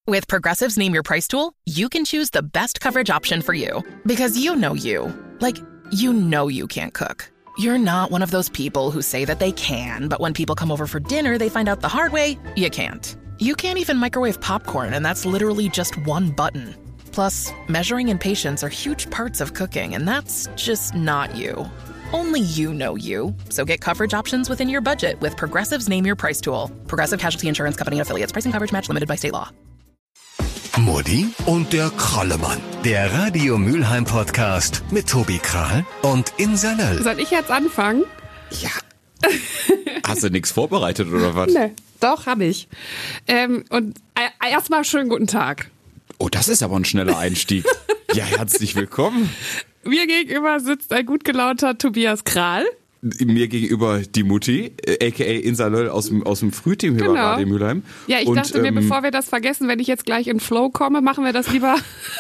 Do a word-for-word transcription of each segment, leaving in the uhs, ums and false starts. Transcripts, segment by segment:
With Progressive's Name Your Price tool, you can choose the best coverage option for you. Because you know you. Like, you know you can't cook. You're not one of those people who say that they can, but when people come over for dinner, they find out the hard way, you can't. You can't even microwave popcorn, and that's literally just one button. Plus, measuring and patience are huge parts of cooking, and that's just not you. Only you know you. So get coverage options within your budget with Progressive's Name Your Price tool. Progressive Casualty Insurance Company and Affiliates. Price and coverage match limited by state law. Mutti und der Krallemann. Der Radio Mülheim Podcast mit Tobi Krahl und Insa Löll. Soll ich jetzt anfangen? Ja. Hast du nichts vorbereitet oder was? Nee, doch, habe ich. Ähm, und äh, erstmal schönen guten Tag. Oh, das ist aber ein schneller Einstieg. Ja, herzlich willkommen. Mir gegenüber sitzt ein gut gelaunter Tobias Krahl. Mir gegenüber die Mutti, a k a. Insa Löll aus dem, aus dem Frühteam hier genau. bei Radio Mülheim. Ja, ich und, dachte mir, ähm, bevor wir das vergessen, wenn ich jetzt gleich in Flow komme, machen wir das lieber.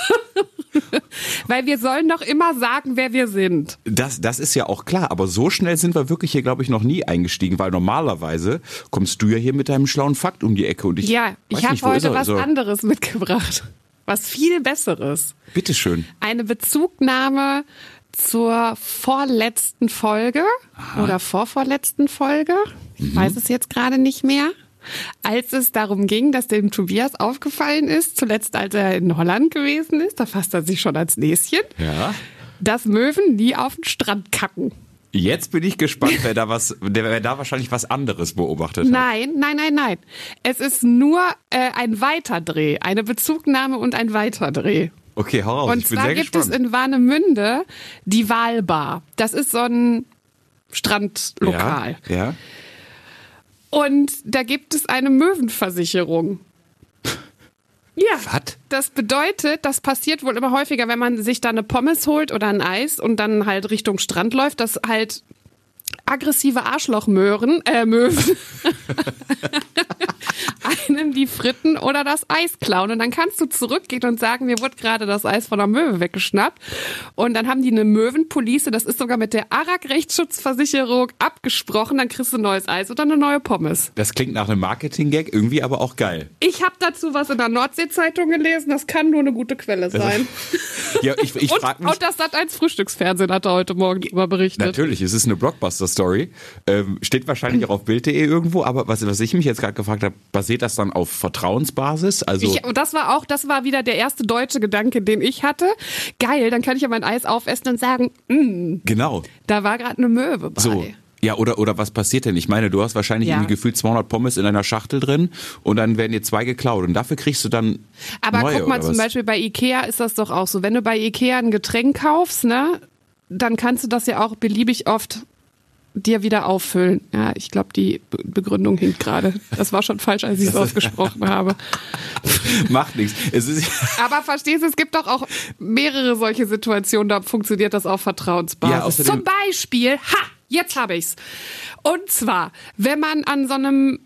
Weil wir sollen doch immer sagen, wer wir sind. Das, das ist ja auch klar, aber so schnell sind wir wirklich hier, glaube ich, noch nie eingestiegen, weil normalerweise kommst du ja hier mit deinem schlauen Fakt um die Ecke. Und ich ja, ich habe heute was also, anderes mitgebracht. Was viel Besseres. Bitteschön. Eine Bezugnahme zur vorletzten Folge Aha. oder vorvorletzten Folge, ich mhm. weiß es jetzt gerade nicht mehr, als es darum ging, dass dem Tobias aufgefallen ist, zuletzt als er in Holland gewesen ist, da fasst er sich schon als Näschen, ja. dass Möwen nie auf den Strand kacken. Jetzt bin ich gespannt, wer da was, wer da wahrscheinlich was anderes beobachtet hat. Nein, nein, nein, nein. Es ist nur äh, ein Weiterdreh, eine Bezugnahme und ein Weiterdreh. Okay, hau raus. Und ich bin zwar sehr gibt gespannt. es in Warnemünde die Walbar. Das ist so ein Strandlokal. Ja, ja. Und da gibt es eine Möwenversicherung. Ja, was? Das bedeutet, das passiert wohl immer häufiger, wenn man sich da eine Pommes holt oder ein Eis und dann halt Richtung Strand läuft, dass halt aggressive Arschlochmöhren, äh, Möwen einem die Fritten oder das Eis klauen. Und dann kannst du zurückgehen und sagen, mir wurde gerade das Eis von der Möwe weggeschnappt. Und dann haben die eine Möwenpolice, das ist sogar mit der A R A G-Rechtsschutzversicherung abgesprochen, dann kriegst du ein neues Eis oder eine neue Pommes. Das klingt nach einem Marketing-Gag, irgendwie aber auch geil. Ich habe dazu was in der Nordsee-Zeitung gelesen, das kann nur eine gute Quelle sein. Ja, ich, ich frag mich. Und, und das Sat eins Frühstücksfernsehen hat er heute Morgen drüber berichtet. Natürlich, es ist eine Blockbuster-Story. Ähm, steht wahrscheinlich auch auf Bild punkt de irgendwo, aber was, was ich mich jetzt gerade gefragt habe, basiert das dann auf Vertrauensbasis? Also ich, das war auch, das war wieder der erste deutsche Gedanke, den ich hatte. Geil, dann kann ich ja mein Eis aufessen und sagen, mh, genau. Da war gerade eine Möwe bei. So. Ja, oder, oder was passiert denn? Ich meine, du hast wahrscheinlich ja. irgendwie gefühlt zweihundert Pommes in einer Schachtel drin und dann werden dir zwei geklaut und dafür kriegst du dann Aber neue, guck mal, oder zum was? Beispiel bei Ikea ist das doch auch so. Wenn du bei Ikea ein Getränk kaufst, ne, dann kannst du das ja auch beliebig oft dir wieder auffüllen. Ja, ich glaube, die Be- Begründung hinkt gerade. Das war schon falsch, als ich es ausgesprochen habe. Macht nichts. Es ist Aber verstehst du, es gibt doch auch mehrere solche Situationen, da funktioniert das auf Vertrauensbasis. Ja, außerdem- Zum Beispiel, ha, jetzt habe ich's. Und zwar, wenn man an so einem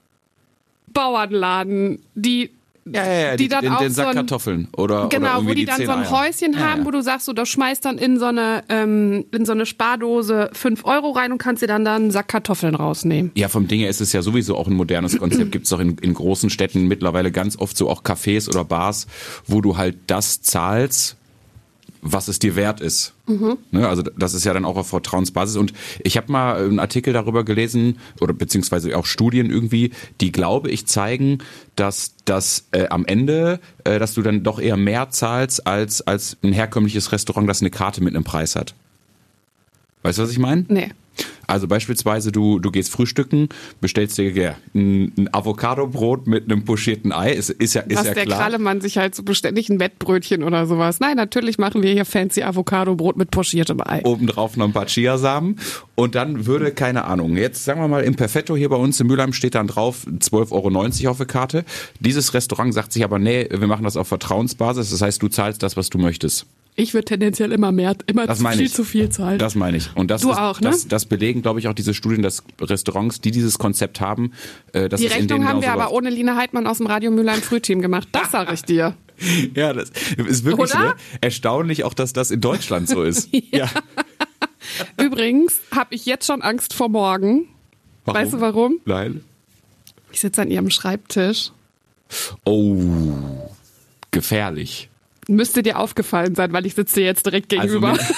Bauernladen die ja, ja, ja, die die, dann den, auch den Sack so ein, Kartoffeln oder genau, oder irgendwie wo die die dann zehn so ein Eier. Häuschen ja, haben, ja. wo du sagst, so, da schmeißt dann in so eine ähm, in so eine Spardose fünf Euro rein und kannst dir dann da einen Sack Kartoffeln rausnehmen. Ja, vom Ding her ist es ja sowieso auch ein modernes Konzept. Gibt es doch in, in großen Städten mittlerweile ganz oft so auch Cafés oder Bars, wo du halt das zahlst, was es dir wert ist. Mhm. Ne, also das ist ja dann auch auf Vertrauensbasis. Und ich habe mal einen Artikel darüber gelesen, oder beziehungsweise auch Studien irgendwie, die, glaube ich, zeigen, dass das äh, am Ende, äh, dass du dann doch eher mehr zahlst als, als ein herkömmliches Restaurant, das eine Karte mit einem Preis hat. Weißt du, was ich meine? Nee. Also beispielsweise, du, du gehst frühstücken, bestellst dir ja, ein, ein Avocadobrot mit einem pochierten Ei, ist, ist ja, ist Was ja der klar. Krallemann sich halt so beständig ein Mettbrötchen oder sowas. Nein, natürlich machen wir hier fancy Avocadobrot mit pochiertem Ei. Obendrauf noch ein paar Chiasamen und dann würde, keine Ahnung, jetzt sagen wir mal im Perfetto hier bei uns in Mülheim steht dann drauf zwölf Euro neunzig auf der Karte. Dieses Restaurant sagt sich aber, nee, wir machen das auf Vertrauensbasis, das heißt, du zahlst das, was du möchtest. Ich würde tendenziell immer mehr, immer Das zu meine viel ich. zu viel zahlen. Das meine ich. Und das, Du ist, auch, ne? das, das belegen, glaube ich, auch diese Studien, dass Restaurants, die dieses Konzept haben, äh, dass Die es in Rechnung denen haben wir genauso aber ohne Lina Heidmann aus dem Radio Mülheim Frühteam gemacht. Das sage ich dir. läuft. Ja, das ist wirklich Oder? ne, erstaunlich, auch dass das in Deutschland so ist. Ja. Übrigens habe ich jetzt schon Angst vor morgen. Warum? Weißt du warum? Nein. Ich sitze an ihrem Schreibtisch Oh, gefährlich. Müsste dir aufgefallen sein, weil ich sitze dir jetzt direkt gegenüber. Also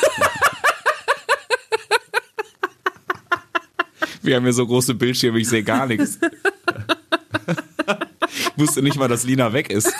wir haben hier so große Bildschirme, ich sehe gar nichts. Ich wusste nicht mal, dass Lina weg ist.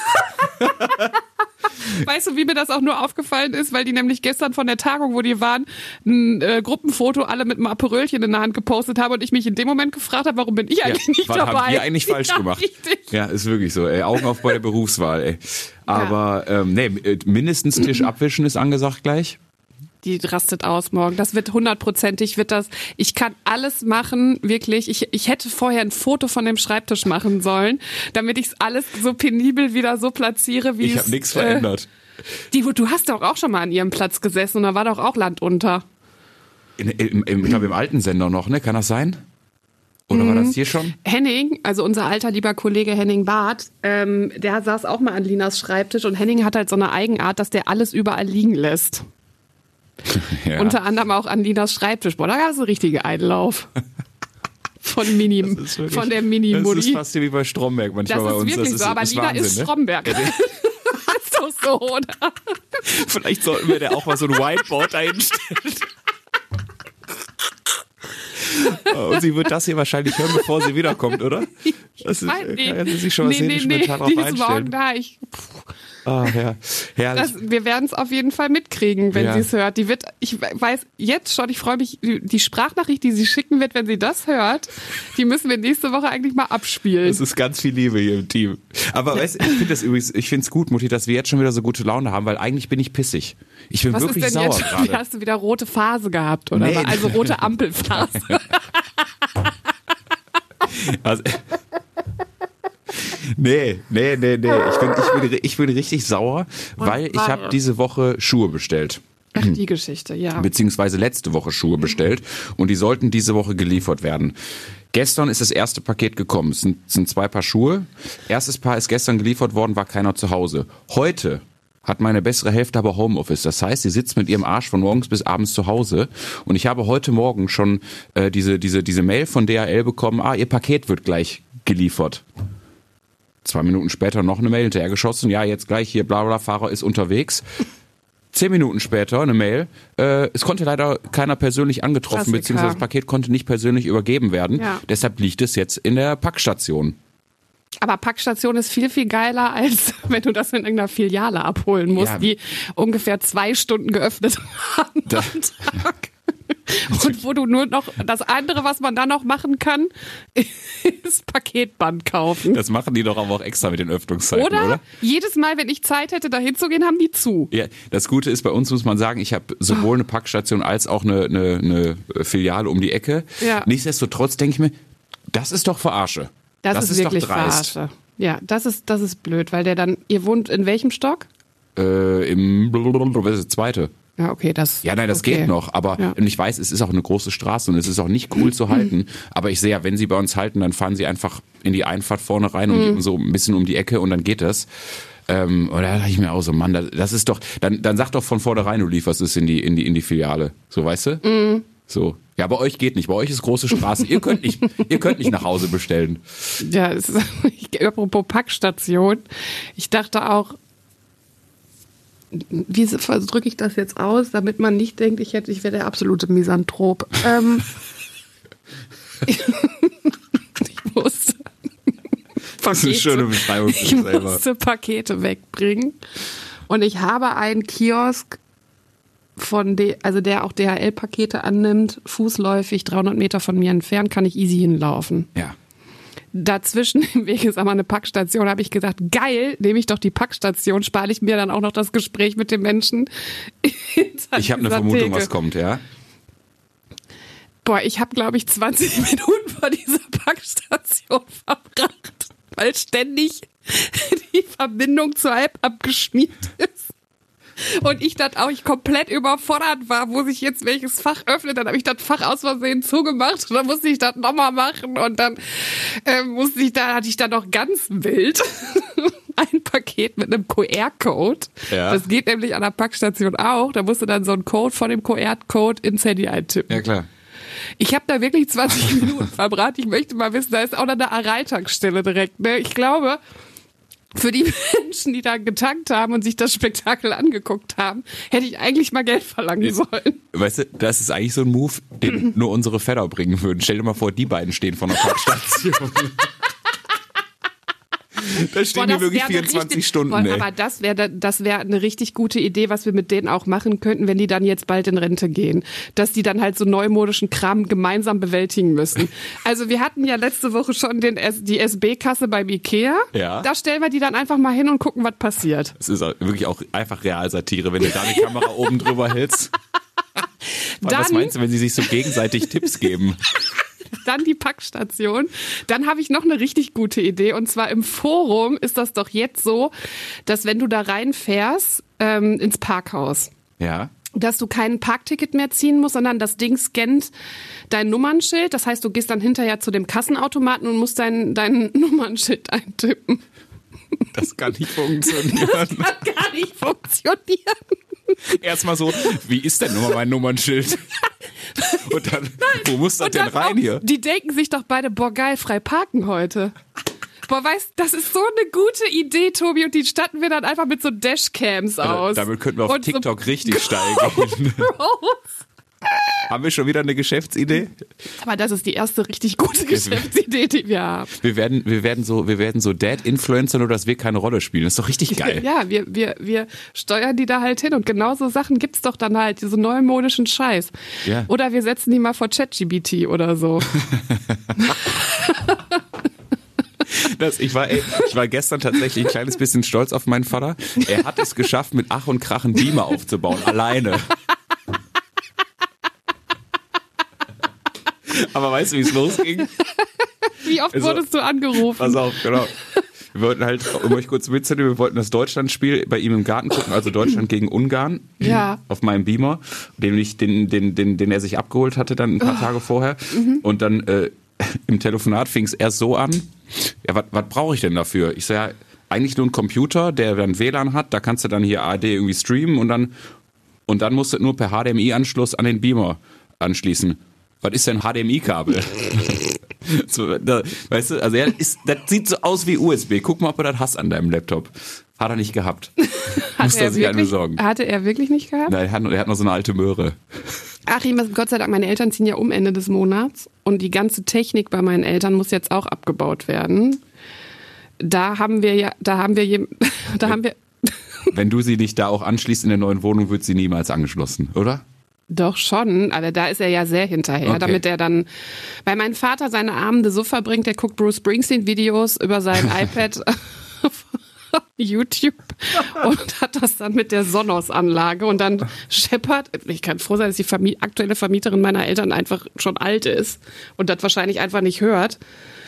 Weißt du, wie mir das auch nur aufgefallen ist? Weil die nämlich gestern von der Tagung, wo die waren, ein äh, Gruppenfoto alle mit einem Aperölchen in der Hand gepostet haben und ich mich in dem Moment gefragt habe, warum bin ich eigentlich ja, nicht was dabei? haben wir eigentlich falsch ja, gemacht? Richtig. Ja, ist wirklich so. Ey. Augen auf bei der Berufswahl. Ey. Aber ja. ähm, nee, mindestens Tisch abwischen ist angesagt gleich. Die rastet aus morgen. Das wird hundertprozentig, wird das, ich kann alles machen, wirklich. Ich, ich hätte vorher ein Foto von dem Schreibtisch machen sollen, damit ich es alles so penibel wieder so platziere, wie ich es... Ich habe nichts verändert. Äh, die, du hast doch auch schon mal an ihrem Platz gesessen und da war doch auch Land unter. In, im, im, ich glaube im alten Sender noch, ne? Kann das sein? Oder war das hier schon? Henning, also unser alter lieber Kollege Henning Barth, ähm, der saß auch mal an Linas Schreibtisch und Henning hat halt so eine Eigenart, dass der alles überall liegen lässt. Ja. Unter anderem auch an Linas Schreibtisch. Boah, da gab es einen richtigen Einlauf. Von Mini, wirklich, von der Mini-Mutti. Das ist fast wie bei Stromberg manchmal bei uns. Das ist wirklich das so, ist, aber ist Lina Wahnsinn, ist ne? Stromberg. Das ist doch so, oder? Vielleicht sollten wir da auch mal so ein Whiteboard einstellen. Und sie wird das hier wahrscheinlich hören, bevor sie wiederkommt, oder? Das ist, nee, kann sie sich schon mal nee, nee, nee, drauf die ist einstellen. morgen da. Ich, Ah, ja. Herrlich. das, wir werden es auf jeden Fall mitkriegen, wenn Ja. sie es hört. Die wird, ich weiß jetzt schon, ich freue mich, die Sprachnachricht, die sie schicken wird, wenn sie das hört, die müssen wir nächste Woche eigentlich mal abspielen. Es ist ganz viel Liebe hier im Team. Aber weißt, ich finde das übrigens, ich finde es gut, Mutti, dass wir jetzt schon wieder so gute Laune haben, weil eigentlich bin ich pissig. Ich bin Was wirklich ist denn sauer jetzt? gerade. Wie hast du wieder rote Phase gehabt, oder? Nee. Also rote Ampelphase. Also, nee, nee, nee, nee. Ich bin, ich bin, ich bin richtig sauer, weil ich habe diese Woche Schuhe bestellt. Ach, die Geschichte, ja. Beziehungsweise letzte Woche Schuhe bestellt und die sollten diese Woche geliefert werden. Gestern ist das erste Paket gekommen. Es sind, es sind zwei Paar Schuhe. Erstes Paar ist gestern geliefert worden, war keiner zu Hause. Heute hat meine bessere Hälfte aber Homeoffice. Das heißt, sie sitzt mit ihrem Arsch von morgens bis abends zu Hause. Und ich habe heute Morgen schon äh, diese, diese, diese Mail von D H L bekommen, ah, ihr Paket wird gleich geliefert. Zwei Minuten später noch eine Mail hinterhergeschossen, ja, jetzt gleich hier, bla bla, Fahrer ist unterwegs. Zehn Minuten später eine Mail, äh, es konnte leider keiner persönlich angetroffen, Klassiker. beziehungsweise das Paket konnte nicht persönlich übergeben werden. Ja. Deshalb liegt es jetzt in der Packstation. Aber Packstation ist viel, viel geiler, als wenn du das in irgendeiner Filiale abholen musst, Ja. die ungefähr zwei Stunden geöffnet haben Da- am Tag. Und wo du nur noch, das andere, was man dann noch machen kann, ist Paketband kaufen. Das machen die doch aber auch extra mit den Öffnungszeiten, Oder, oder? jedes Mal, wenn ich Zeit hätte, da hinzugehen, haben die zu. Ja, das Gute ist, bei uns muss man sagen, ich habe sowohl eine Packstation als auch eine, eine, eine Filiale um die Ecke. Ja. Nichtsdestotrotz denke ich mir, das ist doch Verarsche. Das, Das ist, ist doch wirklich dreist. Verarsche. Ja, das ist, das ist blöd, weil der dann, ihr wohnt in welchem Stock? Äh, Im was ist das zweite. Ja, okay, das. Ja, nein, das okay. geht noch. Aber Ja. und ich weiß, es ist auch eine große Straße und es ist auch nicht cool zu halten. Aber ich sehe ja, wenn sie bei uns halten, dann fahren sie einfach in die Einfahrt vorne rein und Mhm. so ein bisschen um die Ecke und dann geht das. Ähm, und da dachte ich mir auch so, Mann, das, das ist doch, dann, dann sag doch von vornherein, du lieferst es in die, in die, in die Filiale. So, weißt du? Mhm. So. Ja, bei euch geht nicht. Bei euch ist große Straße. Ihr könnt nicht, ihr könnt nicht nach Hause bestellen. Ja, es ist, ich, apropos Packstation. Ich dachte auch, wie drücke ich das jetzt aus, damit man nicht denkt, ich hätte, ich wäre der absolute Misanthrop. Ähm, ich musste Das ist eine schöne Beschreibung für ich dich selber. musste Pakete wegbringen und ich habe einen Kiosk von de, also der auch D H L-Pakete annimmt, fußläufig dreihundert Meter von mir entfernt, kann ich easy hinlaufen. Ja. Dazwischen im Weg ist aber eine Packstation, habe ich gesagt, geil, nehme ich doch die Packstation, spare ich mir dann auch noch das Gespräch mit dem Menschen. Ich habe eine Vermutung, was kommt, ja? Boah, ich habe, glaube ich, zwanzig Minuten vor dieser Packstation verbracht, weil ständig die Verbindung zur App abgeschmiert ist. Und ich dann auch ich komplett überfordert war, muss ich jetzt welches Fach öffnen. Dann habe ich das Fach aus Versehen zugemacht und dann musste ich das nochmal machen und dann äh, musste ich da, hatte ich dann noch ganz wild ein Paket mit einem Q R-Code. Ja. Das geht nämlich an der Packstation auch. Da musste dann so ein Code von dem Q R-Code ins Handy eintippen. Ja, klar. Ich habe da wirklich zwanzig Minuten verbracht. Ich möchte mal wissen, da ist auch noch eine Aral-Tankstelle direkt. Ne? Ich glaube, für die Menschen, die da getankt haben und sich das Spektakel angeguckt haben, hätte ich eigentlich mal Geld verlangen sollen. Weißt du, das ist eigentlich so ein Move, den nur unsere Väter bringen würden. Stell dir mal vor, die beiden stehen vor einer Parkstation. Da stehen Boah, die wirklich vierundzwanzig richtig, Stunden. boah, ey. aber das wäre das wäre eine richtig gute Idee, was wir mit denen auch machen könnten, wenn die dann jetzt bald in Rente gehen. Dass die dann halt so neumodischen Kram gemeinsam bewältigen müssen. Also wir hatten ja letzte Woche schon den, die S B-Kasse beim Ikea. Ja. Da stellen wir die dann einfach mal hin und gucken, was passiert. Es ist auch wirklich auch einfach Realsatire, wenn du da eine Kamera oben drüber hältst. Dann, Was meinst du, wenn sie sich so gegenseitig Tipps geben? Dann die Packstation. Dann habe ich noch eine richtig gute Idee. Und zwar im Forum ist das doch jetzt so, dass wenn du da reinfährst ähm, ins Parkhaus, Ja. dass du kein Parkticket mehr ziehen musst, sondern das Ding scannt dein Nummernschild. Das heißt, du gehst dann hinterher zu dem Kassenautomaten und musst dein, dein Nummernschild eintippen. Das kann nicht funktionieren. Das kann gar nicht funktionieren. Erstmal so, wie ist denn nochmal mein Nummernschild? Und dann, wo muss das Und denn dann rein auch, hier? Die denken sich doch beide, boah geil, frei parken heute. Boah, weißt, das ist so eine gute Idee, Tobi, und die statten wir dann einfach mit so Dashcams aus. Damit könnten wir auf und TikTok so richtig steil gehen. Haben wir schon wieder eine Geschäftsidee? Aber das ist die erste richtig gute Geschäftsidee, die wir haben. Wir werden, wir werden so, wir werden so Dad-Influencer, nur dass wir keine Rolle spielen. Das ist doch richtig geil. Ja, wir, wir, wir steuern die da halt hin und genau so Sachen gibt's doch dann halt, diese neumodischen Scheiß. Ja. Oder wir setzen die mal vor ChatGPT oder so. Das, ich, war, ey, ich war gestern tatsächlich ein kleines bisschen stolz auf meinen Vater. Er hat es geschafft, mit Ach und Krach einen Beamer aufzubauen, alleine. Aber weißt du, wie es losging? Wie oft Also, wurdest du angerufen? Pass auf, genau. Wir wollten halt, um euch kurz mitzunehmen, wir wollten das Deutschlandspiel bei ihm im Garten gucken, also Deutschland gegen Ungarn. Ja. Auf meinem Beamer, den, ich, den, den, den, den er sich abgeholt hatte dann ein paar oh. Tage vorher. Mhm. Und dann äh, im Telefonat fing es erst so an, ja, was brauche ich denn dafür? Ich so, ja, eigentlich nur ein Computer, der dann W L A N hat, da kannst du dann hier A R D irgendwie streamen und dann, und dann musst du nur per H D M I-Anschluss an den Beamer anschließen. Was ist denn H D M I-Kabel? So, da, weißt du, also er ist, das sieht so aus wie U S B. Guck mal, ob du das hast an deinem Laptop. Hat er nicht gehabt. Musste er sich halt besorgen. Hatte er wirklich nicht gehabt? Nein, er hat, er hat noch so eine alte Möhre. Ach, ich muss, Gott sei Dank, meine Eltern ziehen ja um Ende des Monats und die ganze Technik bei meinen Eltern muss jetzt auch abgebaut werden. Da haben wir ja, da haben wir, je, da wenn, haben wir. Wenn du sie nicht da auch anschließt in der neuen Wohnung, wird sie niemals angeschlossen, oder? Doch schon, aber da ist er ja sehr hinterher, Okay. damit er dann, weil mein Vater seine Abende so verbringt, der guckt Bruce Springsteen-Videos über sein iPad auf YouTube und hat das dann mit der Sonos-Anlage und dann scheppert, ich kann froh sein, dass die Vermi- aktuelle Vermieterin meiner Eltern einfach schon alt ist und das wahrscheinlich einfach nicht hört.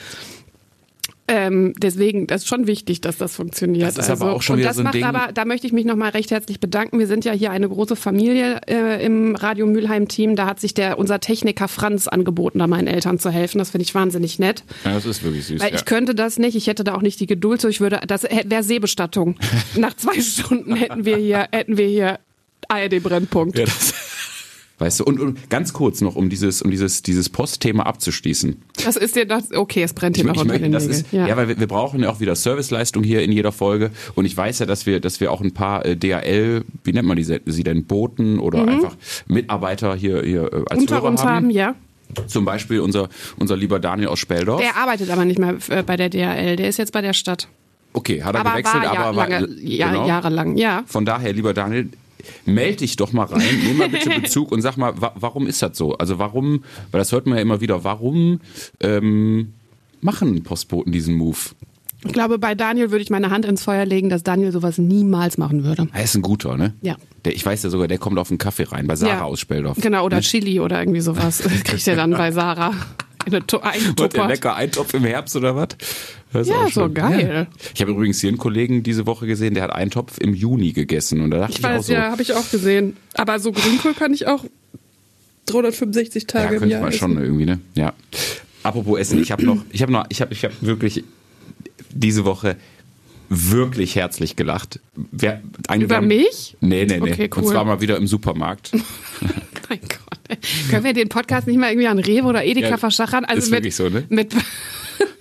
Ähm, deswegen, das ist schon wichtig, dass das funktioniert. Das ist also, aber auch schon und wieder das so ein macht Ding. aber, da möchte ich mich nochmal recht herzlich bedanken. Wir sind ja hier eine große Familie äh, im Radio Mülheim-Team. Da hat sich der unser Techniker Franz angeboten, da meinen Eltern zu helfen. Das finde ich wahnsinnig nett. Ja, das ist wirklich süß. Weil ja. ich könnte das nicht, ich hätte da auch nicht die Geduld so. Ich würde, das wäre Seebestattung. Nach zwei Stunden hätten wir hier, hätten wir hier A R D-Brennpunkt. Ja, das weißt du, und, und ganz kurz noch, um dieses, um dieses, dieses Postthema abzuschließen. Das ist dir das, okay, es brennt hier noch Ich unter möchte, den das Nägeln. ist, ja, ja weil wir, wir brauchen ja auch wieder Serviceleistung hier in jeder Folge. Und ich weiß ja, dass wir, dass wir auch ein paar äh, D H L, wie nennt man die, sie denn, Boten oder mhm. einfach Mitarbeiter hier, hier äh, als Unter Hörer uns haben. haben, ja. Zum Beispiel unser, unser lieber Daniel aus Speldorf. Der arbeitet aber nicht mehr äh, bei der D H L, der ist jetzt bei der Stadt. Okay, hat er aber gewechselt, war, ja, aber war lange, ja, genau. jahrelang, ja. Von daher, lieber Daniel, melde dich doch mal rein, nimm mal bitte Bezug und sag mal, wa- warum ist das so? Also warum, weil das hört man ja immer wieder, warum ähm, machen Postboten diesen Move? Ich glaube, bei Daniel würde ich meine Hand ins Feuer legen, dass Daniel sowas niemals machen würde. Er ist ein guter, ne? Ja. Der, ich weiß ja sogar, der kommt auf einen Kaffee rein, bei Sarah Ja. aus Speldorf. Genau, oder Ne? Chili oder irgendwie sowas. Das kriegt er dann bei Sarah. Eine to- einen Und der Tuppert. lecker Eintopf im Herbst oder was? Das ist Ja, auch so schön. geil. Ja. Ich habe übrigens hier einen Kollegen diese Woche gesehen, der hat Eintopf im Juni gegessen. Und da dachte ich, Ich weiß, auch so, ja, habe ich auch gesehen. Aber so Grünkohl kann ich auch dreihundertfünfundsechzig Tage ja, im könnte Jahr man essen. schon irgendwie, ne? Ja. Apropos Essen, ich habe noch, ich habe noch, ich habe, ich habe wirklich diese Woche wirklich herzlich gelacht. Wer, eigentlich Über haben, mich? Nee, nee, nee. Okay, cool. Und zwar mal wieder im Supermarkt. Mein Gott. Können wir den Podcast nicht mal irgendwie an Rewe oder Edeka Ja, verschachern? Also ist mit, wirklich so, ne? Mit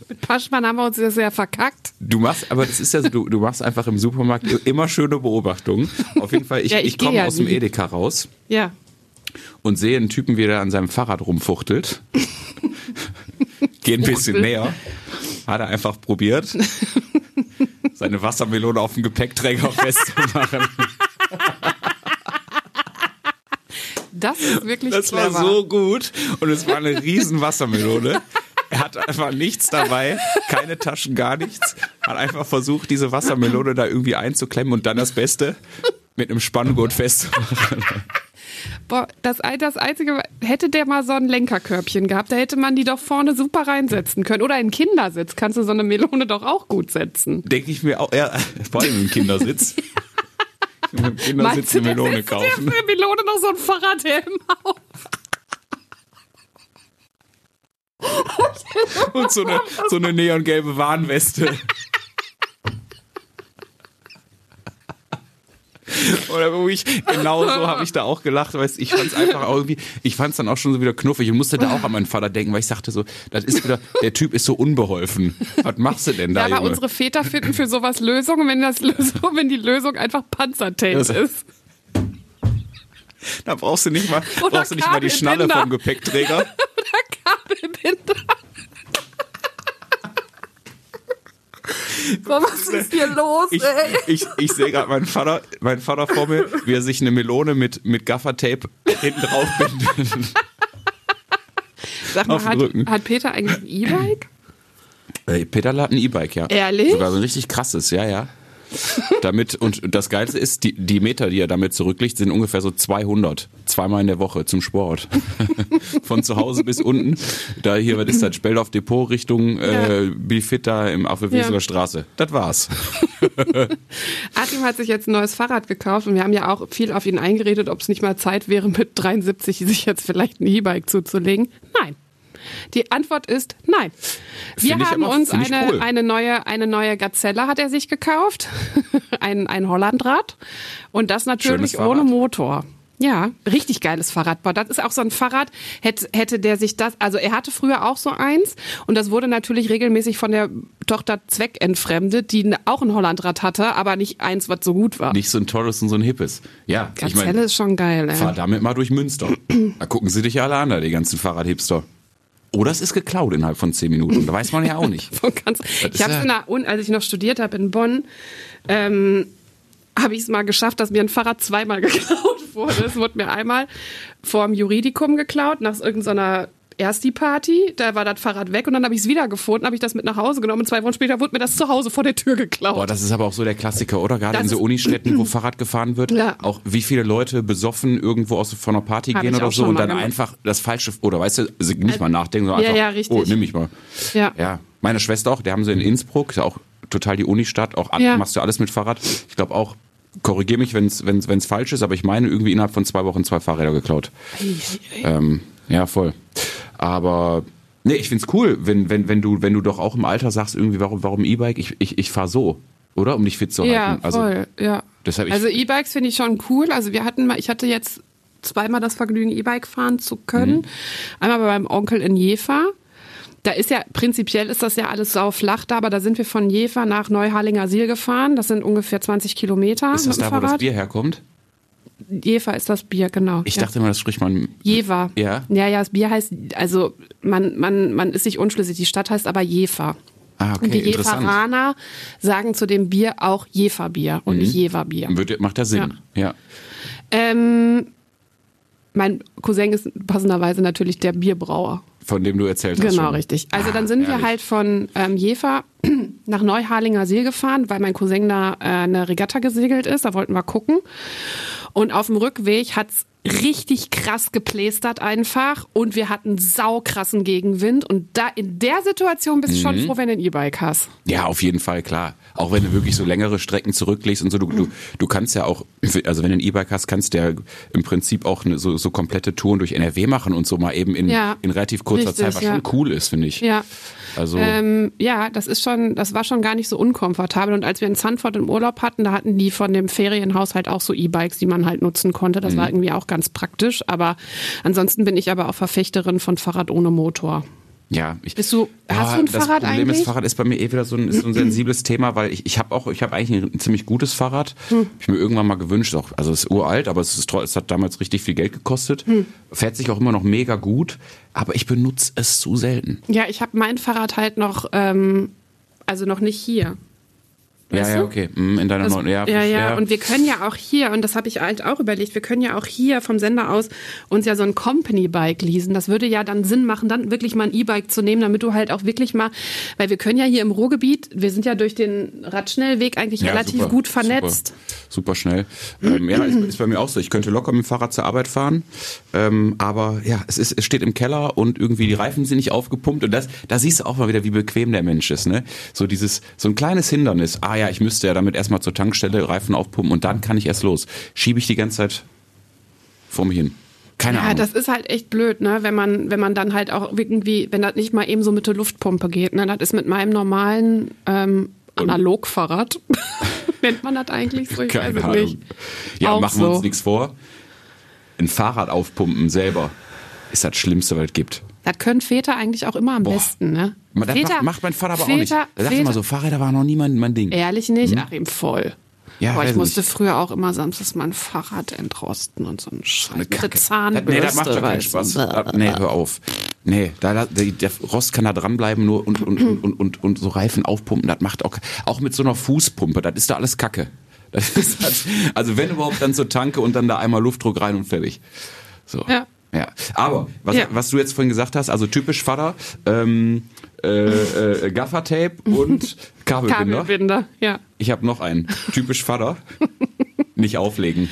Mit Paschmann haben wir uns ja sehr verkackt. Du machst, aber das ist ja so, du, du machst einfach im Supermarkt immer schöne Beobachtungen. Auf jeden Fall, ich, Ja, ich, ich komme gehe ja aus dem nie. Edeka raus Ja. und sehe einen Typen, wie der an seinem Fahrrad rumfuchtelt. Geh ein bisschen Fuchtel. näher. Hat er einfach probiert, seine Wassermelone auf dem Gepäckträger festzumachen. Das ist wirklich Das clever. war so gut und es war eine riesen Wassermelone. Er hatte einfach nichts dabei, keine Taschen, gar nichts. Hat einfach versucht, diese Wassermelone da irgendwie einzuklemmen und dann das Beste mit einem Spanngurt festzumachen. Boah, das, ein- das Einzige, hätte der mal so ein Lenkerkörbchen gehabt, da hätte man die doch vorne super reinsetzen können. Oder in Kindersitz kannst du so eine Melone doch auch gut setzen. Denke ich mir auch, ja, vor allem im Kindersitz. Im Kindersitz eine der Melone setzt kaufen. der für Melone noch so ein Fahrradhelm auf? Und so eine, so eine neongelbe Warnweste. Oder wo ich, genau so habe ich da auch gelacht, weil ich fand es einfach auch irgendwie, ich fand es dann auch schon so wieder knuffig und musste da auch an meinen Vater denken, weil ich sagte so, das ist wieder, der Typ ist so unbeholfen. Was machst du denn da, Ja, aber Junge? unsere Väter finden für sowas Lösungen, wenn, das Lösung, wenn die Lösung einfach Panzertape Das- ist. Da brauchst du nicht mal, Oder brauchst du nicht mal die Schnalle Kabelbinder. vom Gepäckträger. Oder Kabelbinder. Boah, was ist hier los, Ich, ey? ich, ich sehe gerade meinen Vater, meinen Vater vor mir, wie er sich eine Melone mit, mit Gaffertape hinten drauf bindet. Sag mal, auf dem hat, Rücken. hat Peter eigentlich ein E-Bike? Äh, Peter hat ein E-Bike, ja. Ehrlich? Sogar so ein richtig krasses, ja, ja. Damit, und das Geilste ist, die, die Meter, die er damit zurücklegt, sind ungefähr so zweihundert. Zweimal in der Woche zum Sport. Von zu Hause bis unten. Da hier, was ist das? Speldorf Depot Richtung äh, Ja. Bifit da im, auf der Weseler Ja. Straße. Das war's. Achim hat sich jetzt ein neues Fahrrad gekauft und wir haben ja auch viel auf ihn eingeredet, ob es nicht mal Zeit wäre, mit dreiundsiebzig sich jetzt vielleicht ein E-Bike zuzulegen. Nein. Die Antwort ist nein. Wir Find ich haben aber- uns find ich eine, cool. eine neue, eine neue Gazelle hat er sich gekauft. ein, ein Hollandrad. Und das natürlich Schönes ohne Fahrrad. Motor. Ja, richtig geiles Fahrrad. Boah, das ist auch so ein Fahrrad, hätte, hätte der sich das, also er hatte früher auch so eins und das wurde natürlich regelmäßig von der Tochter zweckentfremdet, die auch ein Hollandrad hatte, aber nicht eins, was so gut war. Nicht so ein tolles und so ein hippes. Ja, ich Gazelle meine, ist schon geil, ey. fahr damit mal durch Münster. Da gucken sie dich ja alle an, da, die ganzen Fahrradhipster. Oder es ist geklaut innerhalb von zehn Minuten. Da weiß man ja auch nicht. Von ganz, ist ich habe es ja- in der Uni, als ich noch studiert habe in Bonn, ähm, habe ich es mal geschafft, dass mir ein Fahrrad zweimal geklaut wurde. Es wurde mir einmal vor dem Juridikum geklaut, nach irgendeiner Ersti-Party. Da war das Fahrrad weg und dann habe ich es wieder gefunden, habe ich das mit nach Hause genommen und zwei Wochen später wurde mir das zu Hause vor der Tür geklaut. Boah, das ist aber auch so der Klassiker, oder? Gerade Das in so ist- Unistädten, wo Fahrrad gefahren wird. Ja. Auch wie viele Leute besoffen irgendwo aus von einer Party Hab gehen ich oder auch so schon und mal dann gemacht. einfach das falsche, oder weißt du, also nicht mal nachdenken, sondern Ja, einfach, ja, richtig. oh, nimm ich mal. Ja. Ja, meine Schwester auch, der haben sie in Innsbruck, ist ja auch total die Unistadt, auch an, Ja. machst du alles mit Fahrrad. Ich glaube auch, korrigier mich, wenn es wenn's, wenn's falsch ist, aber ich meine irgendwie innerhalb von zwei Wochen zwei Fahrräder geklaut. Ähm, ja, voll. Aber nee, ich find's cool, wenn, wenn, wenn du, wenn du doch auch im Alter sagst, irgendwie, warum, warum E-Bike? Ich, ich, ich fahr so, oder? Um dich fit zu Ja, halten. Also, voll, ja. deshalb ich- Also E-Bikes finde ich schon cool. Also wir hatten mal, ich hatte jetzt zweimal das Vergnügen, E-Bike fahren zu können. Mhm. Einmal bei meinem Onkel in Jever. Da ist ja, prinzipiell ist das ja alles sauflach da, aber da sind wir von Jever nach Neuharlingersiel gefahren. Das sind ungefähr zwanzig Kilometer ist das mit da, dem wo das Fahrrad. Bier herkommt? Jever ist das Bier, genau. Ich ja. dachte immer, das spricht man. Jever. Ja? Ja, ja, das Bier heißt, also man, man, man ist sich unschlüssig. Die Stadt heißt aber Jever. Ah, okay, Und die interessant. Jeveraner sagen zu dem Bier auch Jeverbier und nicht Jeverbier. Wird, macht ja Sinn. Ja. Ähm, mein Cousin ist passenderweise natürlich der Bierbrauer. Von dem du erzählt hast. Genau, schon. richtig. Also Ah, dann sind wir herrlich. halt von ähm, Jever nach Neuharlingersiel gefahren, weil mein Cousin da äh, eine Regatta gesegelt ist. Da wollten wir gucken. Und auf dem Rückweg hat's richtig krass geplästert einfach und wir hatten saukrassen Gegenwind und da in der Situation bist du Mhm. schon froh, wenn du ein E-Bike hast. Ja, auf jeden Fall, klar. Auch wenn du wirklich so längere Strecken zurücklegst und so, du, du, du kannst ja auch, also wenn du ein E-Bike hast, kannst du ja im Prinzip auch eine, so, so komplette Touren durch N R W machen und so mal eben in, Ja, in relativ kurzer richtig, Zeit, was ja. schon cool ist, finde ich. Ja. Also, Ähm, ja, das ist schon, das war schon gar nicht so unkomfortabel. Und als wir in Zandvoort im Urlaub hatten, da hatten die von dem Ferienhaus halt auch so E-Bikes, die man halt nutzen konnte. Das war irgendwie auch ganz praktisch. Aber ansonsten bin ich aber auch Verfechterin von Fahrrad ohne Motor. Ja, ich, Bist du, hast oh, du ein das Fahrrad Problem eigentlich? ist, Fahrrad ist bei mir eh wieder so ein, ist so ein sensibles Thema, weil ich, ich habe auch, ich habe eigentlich ein ziemlich gutes Fahrrad. Hm. Hab ich mir irgendwann mal gewünscht, auch, also es ist uralt, aber es ist toll, es hat damals richtig viel Geld gekostet. Hm. Fährt sich auch immer noch mega gut, aber ich benutze es zu selten. Ja, ich habe mein Fahrrad halt noch, ähm, also noch nicht hier. Ja, Weißt ja, du? okay. In deiner Also, neuen, ja, ja, ja, und wir können ja auch hier, und das habe ich halt auch überlegt, wir können ja auch hier vom Sender aus uns ja so ein Company-Bike leasen. Das würde ja dann Sinn machen, dann wirklich mal ein E-Bike zu nehmen, damit du halt auch wirklich mal, weil wir können ja hier im Ruhrgebiet, wir sind ja durch den Radschnellweg eigentlich ja, relativ super, gut vernetzt. Super, super schnell. Ähm, ja, ist, ist bei mir auch so. Ich könnte locker mit dem Fahrrad zur Arbeit fahren, ähm, aber ja, es, ist, es steht im Keller und irgendwie die Reifen sind nicht aufgepumpt und das, da siehst du auch mal wieder, wie bequem der Mensch ist. Ne? So dieses, so ein kleines Hindernis. Ah ja, ich müsste ja damit erstmal zur Tankstelle, Reifen aufpumpen und dann kann ich erst los. Schiebe ich die ganze Zeit vor mir hin. Keine Ja, Ahnung. das ist halt echt blöd, ne? Wenn man, wenn man dann halt auch irgendwie, wenn das nicht mal eben so mit der Luftpumpe geht, ne? Das ist mit meinem normalen ähm, Analogfahrrad. Nennt man das eigentlich so? Ich Keine weiß es Ahnung. nicht. Ja, Auch machen wir uns so. nichts vor. Ein Fahrrad aufpumpen selber ist das Schlimmste, was es gibt. Das können Väter eigentlich auch immer am Boah. besten, ne? Das Väter, macht, macht mein Vater aber Väter, auch nicht. Er sagt Väter, immer so, Fahrräder waren noch nie mein, mein Ding. Ehrlich nicht? Ach, ihm voll. Ja, Boah, ich weiß musste nicht. früher auch immer samstags mein Fahrrad entrosten und so einen Scheiß. Eine Mit der Kacke. Zahnbürste. Nee, das macht doch keinen weißt du. Spaß. Da, nee, hör auf. Nee, da, der, der Rost kann da dranbleiben nur und, und, und, und, und, und so Reifen aufpumpen, das macht auch, auch mit so einer Fußpumpe, das ist da alles Kacke. Das ist halt, also wenn überhaupt dann zur Tanke und dann da einmal Luftdruck rein und fertig. So. Ja. Ja, aber was, Ja. was du jetzt vorhin gesagt hast, also typisch Vater, ähm, äh, äh, Gaffertape und Kabelbinder. Kabelbinder, ja. Ich habe noch einen. Typisch Vater. Nicht auflegen.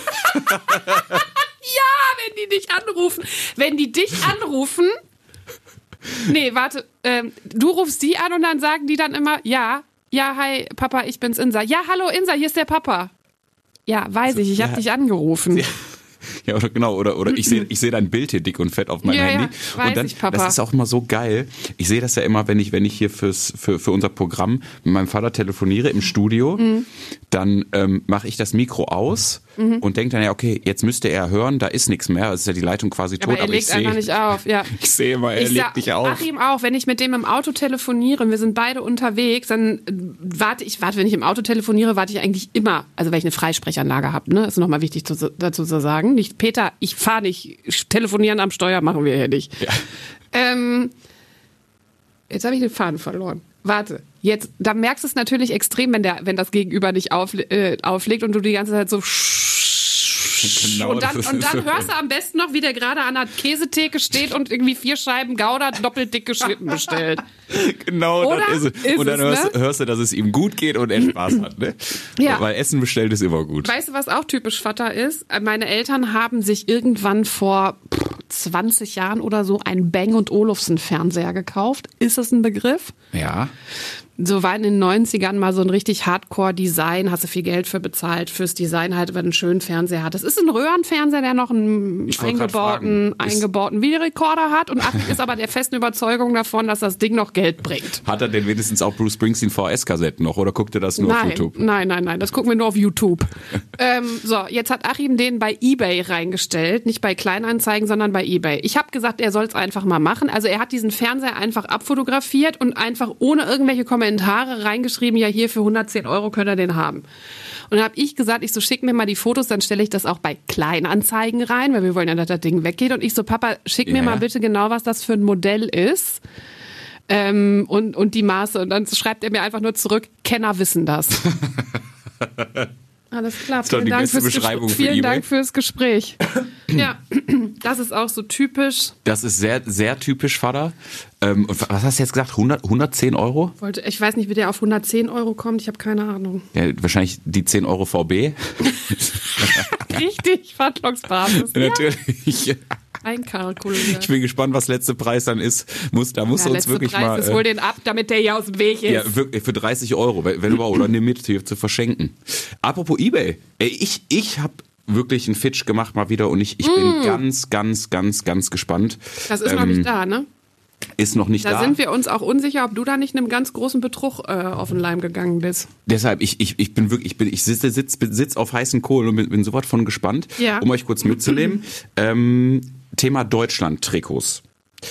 Ja, wenn die dich anrufen. Wenn die dich anrufen. Nee, warte. Ähm, du rufst die an und dann sagen die dann immer, ja, ja, hi, Papa, ich bin's Insa. Ja, hallo Insa, hier ist der Papa. Ja, weiß ich, ich habe ja. dich angerufen. Ja, oder genau, oder, oder ich sehe ich seh dein Bild hier dick und fett auf meinem Ja, ja, Handy. weiß und dann, ich, Papa. das ist auch immer so geil. Ich sehe das ja immer, wenn ich, wenn ich hier fürs, für, für unser Programm mit meinem Vater telefoniere im Studio, mhm. dann ähm, mache ich das Mikro aus mhm. und denke dann, ja, okay, jetzt müsste er hören, da ist nichts mehr, es ist ja die Leitung quasi tot. Aber er aber legt ich einfach sehe, nicht auf, ja. ich sehe immer, er Ich legt sag, nicht auf. Achim auch, wenn ich mit dem im Auto telefoniere und wir sind beide unterwegs, dann warte ich, warte, wenn ich im Auto telefoniere, warte ich eigentlich immer, also weil ich eine Freisprechanlage habe, ne, ist nochmal wichtig zu, dazu zu sagen. Nicht, Peter, ich fahre nicht, telefonieren am Steuer machen wir hier nicht. Ja. Ähm, jetzt habe ich den Faden verloren. Warte, jetzt, da merkst du es natürlich extrem, wenn der, wenn das Gegenüber nicht auf, äh, auflegt und du die ganze Zeit so Genau, und dann, das und ist dann so. hörst du am besten noch, wie der gerade an der Käsetheke steht und irgendwie vier Scheiben Gouda doppelt dick geschnitten bestellt. Genau, Oder? das ist es. Ist Und dann es, hörst, ne? hörst du, dass es ihm gut geht und er Spaß hat. Ne? Ja. Weil Essen bestellt ist immer gut. Weißt du, was auch typisch Vater ist? Meine Eltern haben sich irgendwann vor zwanzig Jahren oder so einen Bang und Olufsen Fernseher gekauft. Ist das ein Begriff? Ja. So war in den neunzigern mal so ein richtig Hardcore-Design, hast du viel Geld für bezahlt, fürs Design halt, weil du einen schönen Fernseher hat. Das ist ein Röhrenfernseher, der noch einen Ich wollte grad eingebauten, fragen, ist- eingebauten Videorekorder hat und Achim ist aber der festen Überzeugung davon, dass das Ding noch Geld bringt. Hat er denn wenigstens auch Bruce Springsteen V S-Kassetten noch oder guckt er das nur auf Nein, YouTube? nein, nein, nein, das gucken wir nur auf YouTube. ähm, so, jetzt hat Achim den bei eBay reingestellt, nicht bei Kleinanzeigen, sondern bei eBay. Ich habe gesagt, er soll es einfach mal machen. Also er hat diesen Fernseher einfach abfotografiert und einfach ohne irgendwelche Kommentare reingeschrieben, ja hier für hundertzehn Euro könnt ihr den haben. Und dann habe ich gesagt, ich so, schick mir mal die Fotos, dann stelle ich das auch bei Kleinanzeigen rein, weil wir wollen ja, dass das Ding weggeht. Und ich so, Papa, schick mir Ja. mal bitte genau, was das für ein Modell ist. Ähm, und, und die Maße. Und dann schreibt er mir einfach nur zurück, Kenner wissen das. Alles klar, ist doch vielen, die Dank beste fürs, Beschreibung Gespr- für vielen eBay. Dank fürs Gespräch. Ja, das ist auch so typisch. Das ist sehr, sehr typisch, Vater. Ähm, und was hast du jetzt gesagt? hundert, hundertzehn Euro? Wollte, ich weiß nicht, wie der auf hundertzehn Euro kommt, ich habe keine Ahnung. Ja, wahrscheinlich die zehn Euro V B. Richtig, Verhandlungsbasis. Ja, Natürlich. einkalkuliert. Ich bin gespannt, was letzte Preis dann ist. Muss, da musst Ja, du uns letzte wirklich Preis mal. ist, äh, hol den ab, damit der hier aus dem Weg ist. Ja, wirklich, für dreißig Euro, wenn wenn überhaupt, oder nimm mit hier zu verschenken. Apropos eBay, ey, ich, ich habe wirklich einen Fitch gemacht mal wieder und ich, ich bin ganz, ganz, ganz, ganz gespannt. Das ist noch Ähm, nicht da, ne? Ist noch nicht Da da. sind wir uns auch unsicher, ob du da nicht einem ganz großen Betrug äh, auf den Leim gegangen bist. Deshalb, ich, ich, ich bin wirklich, ich bin, ich sitze sitz, sitz auf heißen Kohlen und bin, bin sowas von gespannt, Ja. um euch kurz mitzunehmen. ähm, Thema Deutschland-Trikots.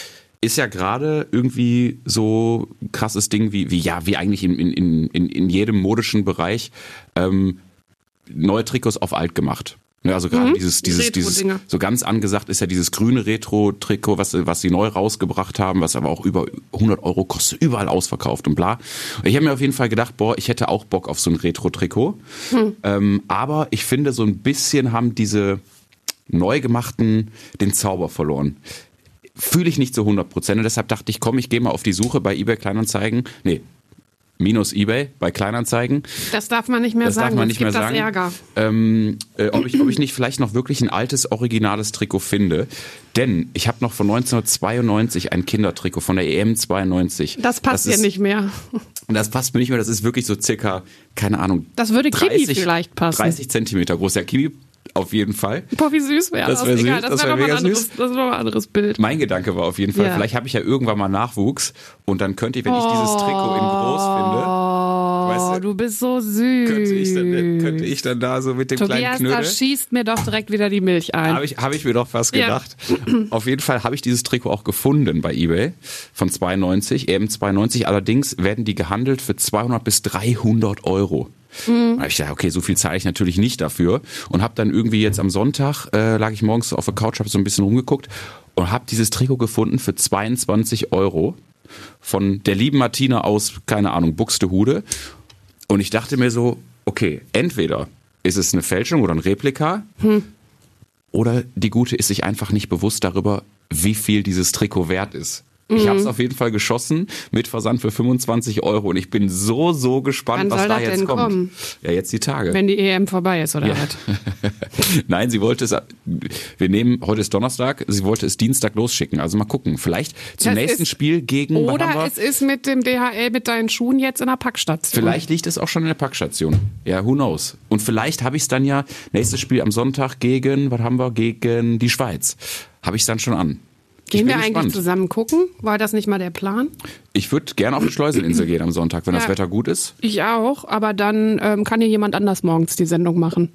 ist ja gerade irgendwie so ein krasses Ding wie, wie ja, wie eigentlich in, in, in, in jedem modischen Bereich ähm, neue Trikots auf alt gemacht. Ja, also gerade mhm. dieses, dieses, dieses, so ganz angesagt ist ja dieses grüne Retro-Trikot, was, was sie neu rausgebracht haben, was aber auch über hundert Euro kostet, überall ausverkauft und bla. Und ich habe mir auf jeden Fall gedacht, boah, ich hätte auch Bock auf so ein Retro-Trikot. Mhm. Ähm, aber ich finde, so ein bisschen haben diese neu gemachten den Zauber verloren. Fühle ich nicht zu hundert Prozent und deshalb dachte ich, komm, ich gehe mal auf die Suche bei eBay Kleinanzeigen. Nee. Minus eBay bei Kleinanzeigen. Das darf man nicht mehr das sagen, darf man nicht gibt mehr das sagen. Ärger. Ähm, äh, ob, ich, ob ich nicht vielleicht noch wirklich ein altes, originales Trikot finde. Denn ich habe noch von neunzehnhundertzweiundneunzig ein Kindertrikot von der E M zweiundneunzig. Das passt das dir nicht mehr. Das passt mir nicht mehr, das ist wirklich so circa, keine Ahnung. Das würde Kimi vielleicht passen. dreißig Zentimeter groß. Ja, Kimi auf jeden Fall. Boah, wie süß wäre das. Das wäre Egal, süß, das das wäre wär nochmal mega ein, süß. das wär ein anderes Bild. Mein Gedanke war auf jeden Fall, Ja. vielleicht habe ich ja irgendwann mal Nachwuchs und dann könnte ich, wenn ich dieses Trikot in groß finde, Oh, weißt du, du bist so süß. könnte ich, dann, könnte ich dann da so mit dem Tobias, kleinen Knödel. da schießt mir doch direkt wieder die Milch ein. Habe ich, hab ich mir doch fast Ja. gedacht. Auf jeden Fall habe ich dieses Trikot auch gefunden bei eBay von zweiundneunzig, E M zweiundneunzig. Allerdings werden die gehandelt für zweihundert bis dreihundert Euro. Mhm. Da habe ich gedacht, okay, so viel zahle ich natürlich nicht dafür und habe dann irgendwie jetzt am Sonntag, äh, lag ich morgens auf der Couch, habe so ein bisschen rumgeguckt und habe dieses Trikot gefunden für zweiundzwanzig Euro von der lieben Martina aus, keine Ahnung, Buxtehude. Und ich dachte mir so, okay, entweder ist es eine Fälschung oder ein Replika, hm. oder die Gute ist sich einfach nicht bewusst darüber, wie viel dieses Trikot wert ist. Ich habe es auf jeden Fall geschossen mit Versand für fünfundzwanzig Euro und ich bin so, so gespannt, Wann was soll da das jetzt denn kommt. kommen? Ja, jetzt die Tage. Wenn die E M vorbei ist, oder Ja. was? Nein, sie wollte es, wir nehmen, heute ist Donnerstag, sie wollte es Dienstag losschicken. Also mal gucken, vielleicht zum Das nächsten ist- Spiel gegen, was haben Oder wir? es ist mit dem D H L mit deinen Schuhen jetzt in der Packstation. Vielleicht liegt es auch schon in der Packstation. Ja, who knows. Und vielleicht habe ich es dann ja, nächstes Spiel am Sonntag gegen, was haben wir, gegen die Schweiz. Habe ich es dann schon an. Gehen Ich bin wir eigentlich gespannt. zusammen gucken? War das nicht mal der Plan? Ich würde gerne auf die Schleuselinsel gehen am Sonntag, wenn das Ja. Wetter gut ist. Ich auch, aber dann ähm, kann hier jemand anders morgens die Sendung machen.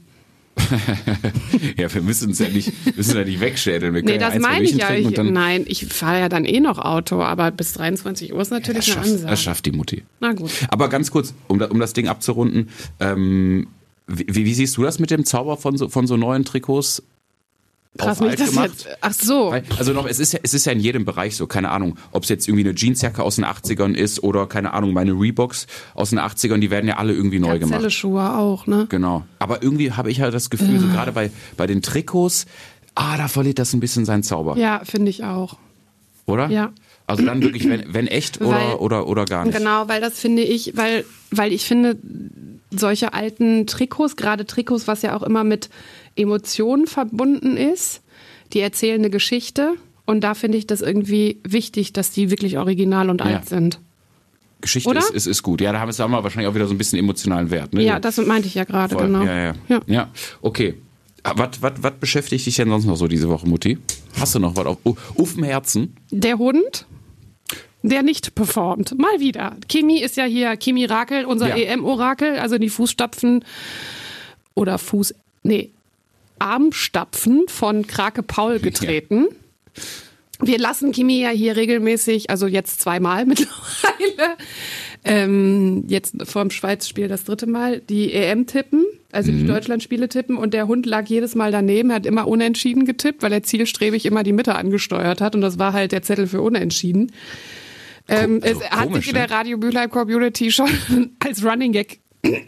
Ja, wir müssen uns ja nicht, müssen ja nicht wegschädeln. Wir können Nee, ja das ein, zwei meine ich Bierchen ja. trinken Ich, und dann, nein, ich fahre ja dann eh noch Auto, aber bis dreiundzwanzig Uhr ist das, natürlich eine schafft, Ansage. das schafft die Mutti. Na gut. Aber ganz kurz, um, da, um das Ding abzurunden, ähm, wie, wie siehst du das mit dem Zauber von so, von so neuen Trikots? Krass, auf nicht alt das gemacht? jetzt. Ach so. Weil, also noch, es ist ja, es ist ja in jedem Bereich so, keine Ahnung, ob es jetzt irgendwie eine Jeansjacke aus den achtzigern ist oder keine Ahnung, meine Reeboks aus den achtzigern, die werden ja alle irgendwie neu gemacht. Gazelle-Schuhe auch, ne? Genau. Aber irgendwie habe ich halt das Gefühl, so gerade bei, bei den Trikots, ah, da verliert das ein bisschen seinen Zauber, Ja, finde ich auch. oder? Ja. Also dann wirklich, wenn, wenn echt oder, Weil- oder, oder gar nicht. Genau, weil das finde ich, weil, weil ich finde, solche alten Trikots, gerade Trikots, was ja auch immer mit Emotionen verbunden ist, die erzählen eine Geschichte und da finde ich das irgendwie wichtig, dass die wirklich original und Ja. alt sind. Geschichte Oder? ist, ist, ist gut. Ja, da haben wir aber wahrscheinlich auch wieder so ein bisschen emotionalen Wert. Ne? Ja, das meinte ich ja gerade, Voll. genau. Ja, ja. Ja. ja. Okay. Was, was, was beschäftigt dich denn sonst noch so diese Woche, Mutti? Hast du noch was auf, auf dem Herzen? Der Hund, der nicht performt. Mal wieder. Kimi ist ja hier, Kimi Rakel, unser Ja. E M-Orakel, also in die Fußstapfen oder Fuß, nee, Armstapfen von Krake Paul getreten. Wir lassen Kimi ja hier regelmäßig, also jetzt zweimal mittlerweile, ähm, jetzt vor dem Schweiz-Spiel das dritte Mal, die E M tippen, also die Deutschland-Spiele tippen und der Hund lag jedes Mal daneben, hat immer unentschieden getippt, weil er zielstrebig immer die Mitte angesteuert hat und das war halt der Zettel für unentschieden. Ähm, es hat komisch, sich in der ne? Radio Mülheim Community schon als Running Gag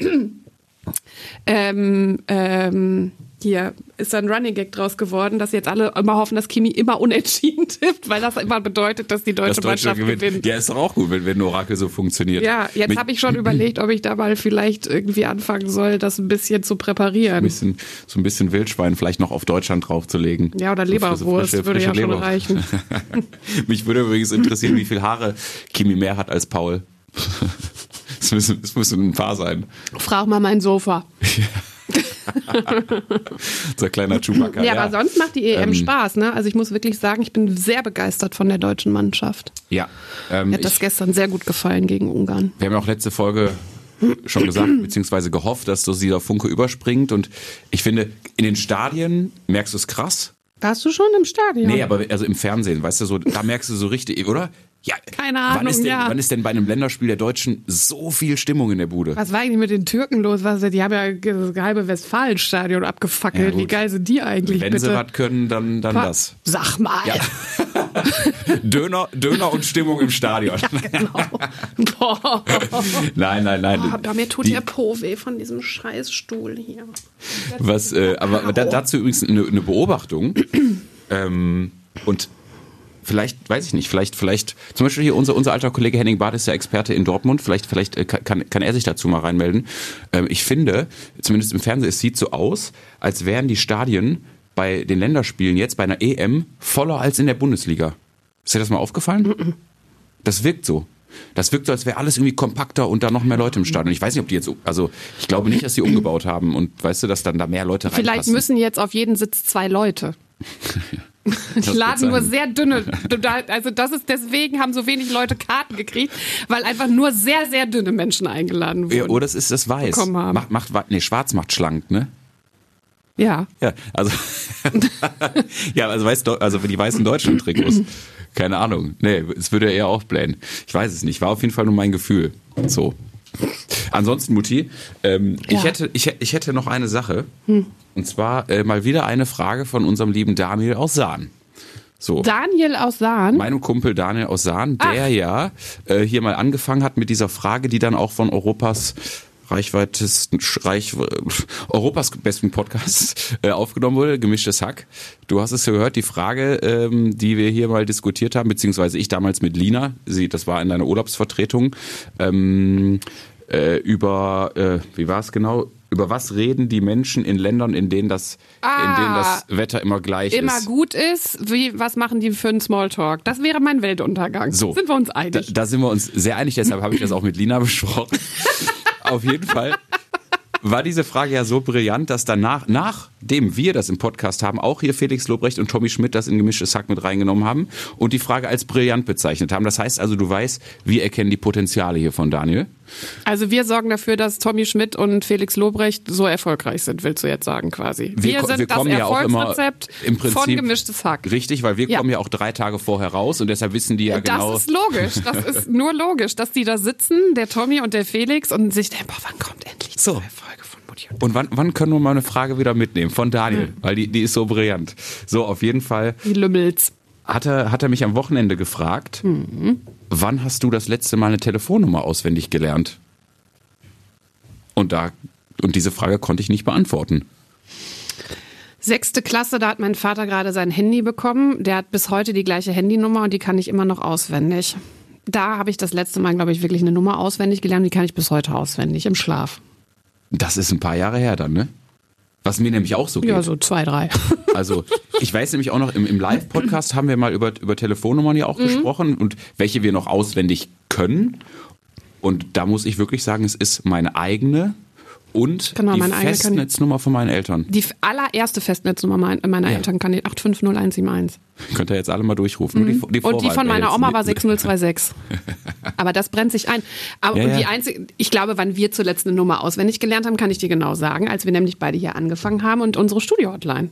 ähm, ähm, hier ist dann ein Running Gag draus geworden, dass jetzt alle immer hoffen, dass Kimi immer unentschieden tippt, weil das immer bedeutet, dass die deutsche Das Deutsche Mannschaft gewinnt. gewinnt. Ja, ist doch auch gut, wenn, wenn ein Orakel so funktioniert. Ja, jetzt Mit- habe ich schon überlegt, ob ich da mal vielleicht irgendwie anfangen soll, das ein bisschen zu ein präparieren. bisschen, so ein bisschen Wildschwein vielleicht noch auf Deutschland draufzulegen. Ja, oder So frische- Leberwurst frische- würde ja frische schon Leber. reichen. Mich würde übrigens interessieren, wie viel Haare Kimi mehr hat als Paul. Das müssen, das müssen ein paar sein. Frag mal mein Sofa. So ein kleiner Chewbacca. Ja, aber sonst macht die E M Ähm, Spaß, ne? Also ich muss wirklich sagen, ich bin sehr begeistert von der deutschen Mannschaft. Ja. Ähm, Mir hat das ich, gestern sehr gut gefallen gegen Ungarn. wir haben ja auch letzte Folge schon gesagt, beziehungsweise gehofft, dass so dieser Funke überspringt. Und ich finde, in den Stadien merkst du es krass. Warst du schon im Stadion? Nee, aber also im Fernsehen, weißt du, so, da merkst du so richtig, oder? Ja, Keine Ahnung, wann ist denn, ja. Wann ist denn bei einem Länderspiel der Deutschen so viel Stimmung in der Bude? Was war eigentlich mit den Türken los? Was, die haben ja das halbe Westfalenstadion abgefackelt. Ja, Wie geil sind die eigentlich, Wenn bitte? sie was können, dann, dann Pa- das. Sag mal. Ja. Döner, Döner und Stimmung im Stadion. Genau. Boah. Nein, nein, nein. Oh, bei mir tut Die- der Po weh von diesem Scheißstuhl hier. Was, äh, aber da, dazu übrigens eine, eine Beobachtung. ähm, und vielleicht, weiß ich nicht, vielleicht, vielleicht, zum Beispiel hier unser, unser alter Kollege Henning Barth ist ja Experte in Dortmund, vielleicht, vielleicht äh, kann, kann er sich dazu mal reinmelden. Ähm, ich finde, zumindest im Fernsehen, es sieht so aus, als wären die Stadien bei den Länderspielen jetzt, bei einer E M, voller als in der Bundesliga. Ist dir das mal aufgefallen? Mm-mm. Das wirkt so. Das wirkt so, als wäre alles irgendwie kompakter und da noch mehr Leute im Stadion. Ich weiß nicht, ob die jetzt, also ich glaube nicht, dass die umgebaut haben und weißt du, dass dann da mehr Leute reinpassen. Vielleicht müssen jetzt auf jeden Sitz zwei Leute. Die wird laden nur sein. sehr dünne, also das ist deswegen haben so wenig Leute Karten gekriegt, weil einfach nur sehr, sehr dünne Menschen eingeladen wurden. Ja, oder es ist das Weiß. bekommen haben. Macht, macht, nee, schwarz macht schlank, ne? Ja. Ja, also, ja, also weißt du, also für die weißen deutschen Trikots. Keine Ahnung. Nee, es würde eher auch blähen. Ich weiß es nicht. War auf jeden Fall nur mein Gefühl. So. Ansonsten, Mutti, ähm, Ja. ich hätte, ich, ich hätte noch eine Sache. Hm. Und zwar äh, mal wieder eine Frage von unserem lieben Daniel aus Sahn. So. Daniel aus Sahn. Meinem Kumpel Daniel aus Sahn, der Ach. ja äh, hier mal angefangen hat mit dieser Frage, die dann auch von Europas reichweitesten, Reich, Europas besten Podcast äh, aufgenommen wurde, Gemischtes Hack. Du hast es ja gehört, die Frage, ähm, die wir hier mal diskutiert haben, beziehungsweise ich damals mit Lina, sie, das war in deiner Urlaubsvertretung, ähm, äh, über, äh, wie war es genau? Über was reden die Menschen in Ländern, in denen das, Ah. in denen das Wetter immer gleich immer ist? gut ist, wie, was machen die für einen Smalltalk? Das wäre mein Weltuntergang. So. Sind wir uns Da, einig? da sind wir uns sehr einig, deshalb habe ich das auch mit Lina besprochen. Auf jeden Fall war diese Frage ja so brillant, dass danach, nachdem wir das im Podcast haben, auch hier Felix Lobrecht und Tommy Schmidt das in Gemischtes Hack mit reingenommen haben und die Frage als brillant bezeichnet haben. Das heißt also, du weißt, wir erkennen die Potenziale hier von Daniel. Also wir sorgen dafür, dass Tommy Schmidt und Felix Lobrecht so erfolgreich sind, willst du jetzt sagen quasi. Wir, ko- sind wir das kommen ja auch immer Erfolgsrezept im Prinzip von Gemischtes Hack. Richtig, weil wir Ja. kommen ja auch drei Tage vorher raus und deshalb wissen die ja genau. Das ist logisch, das ist nur logisch, dass die da sitzen, der Tommy und der Felix und sich denken, boah, wann kommt endlich die So. neue Folge von Mutti und Und wann, wann können wir mal eine Frage wieder mitnehmen? Von Daniel, weil die, die ist so brillant. So, auf jeden Fall die Lümmels. hat er, hat er mich am Wochenende gefragt, wann hast du das letzte Mal eine Telefonnummer auswendig gelernt? Und da, und diese Frage konnte ich nicht beantworten. Sechste Klasse, da hat mein Vater gerade sein Handy bekommen. Der hat bis heute die gleiche Handynummer und die kann ich immer noch auswendig. Da habe ich das letzte Mal, glaube ich, wirklich eine Nummer auswendig gelernt. Die kann ich bis heute auswendig, im Schlaf. Das ist ein paar Jahre her dann, ne? Was mir nämlich auch so geht. Ja, so zwei, drei. Also ich weiß nämlich auch noch, im, im Live-Podcast haben wir mal über, über Telefonnummern ja auch Mhm. gesprochen und welche wir noch auswendig können. Und da muss ich wirklich sagen, es ist meine eigene und Genau, die meine eigene kann- Festnetznummer von meinen Eltern. Die allererste Festnetznummer mein- meiner Ja. Eltern kann die acht fünf null eins sieben eins. Könnt ihr jetzt alle mal durchrufen. Nur die, die Und die Vorwahl von meiner behältst. Oma war sechs null zwei sechs. Aber das brennt sich ein. Aber Ja, und die ja. einzige, ich glaube, wann wir zuletzt eine Nummer auswendig gelernt haben, kann ich dir genau sagen, als wir nämlich beide hier angefangen haben und unsere Studio-Hotline.